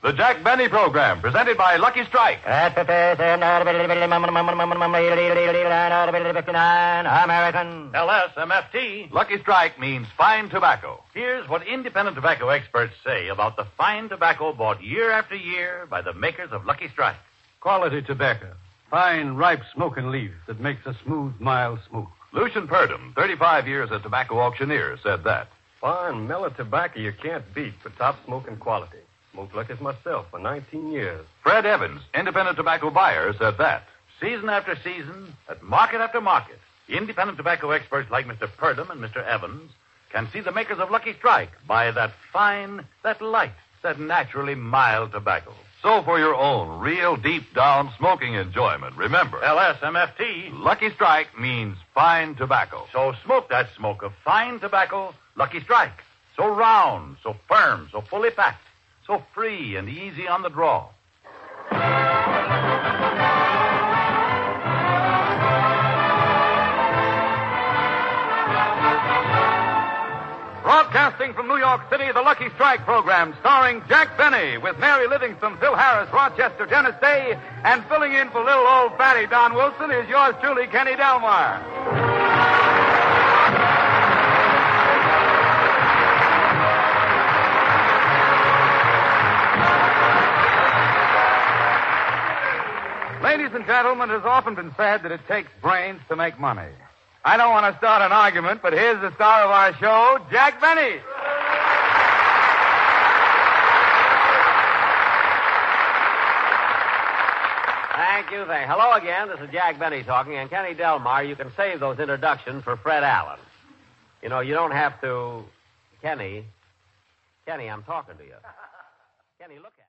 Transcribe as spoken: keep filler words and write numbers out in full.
The Jack Benny Program, presented by Lucky Strike. American. L S M F T. Lucky Strike means fine tobacco. Here's what independent tobacco experts say about the fine tobacco bought year after year by the makers of Lucky Strike. Quality tobacco. Fine, ripe smoking leaf that makes a smooth, mild smoke. Lucian Purdom, thirty-five years a tobacco auctioneer, said that. Fine, mellow tobacco you can't beat for top smoking quality. Smoked like as myself for nineteen years. Fred Evans, independent tobacco buyer, said that. Season after season, at market after market, independent tobacco experts like Mister Purdom and Mister Evans can see the makers of Lucky Strike buy that fine, that light, that naturally mild tobacco. So for your own real deep-down smoking enjoyment, remember, L S M F T. Lucky Strike means fine tobacco. So smoke that smoke of fine tobacco, Lucky Strike. So round, so firm, so fully packed, so free and easy on the draw. Broadcasting from New York City, the Lucky Strike program, starring Jack Benny with Mary Livingston, Phil Harris, Rochester, Dennis Day, and filling in for little old fatty Don Wilson is yours truly, Kenny Delmar. Ladies and gentlemen, it has often been said that it takes brains to make money. I don't want to start an argument, but here's the star of our show, Jack Benny. Thank you. Thank. Hello again. This is Jack Benny talking, and Kenny Delmar. You can save those introductions for Fred Allen. You know, you don't have to. Kenny. Kenny, I'm talking to you. Kenny, look at.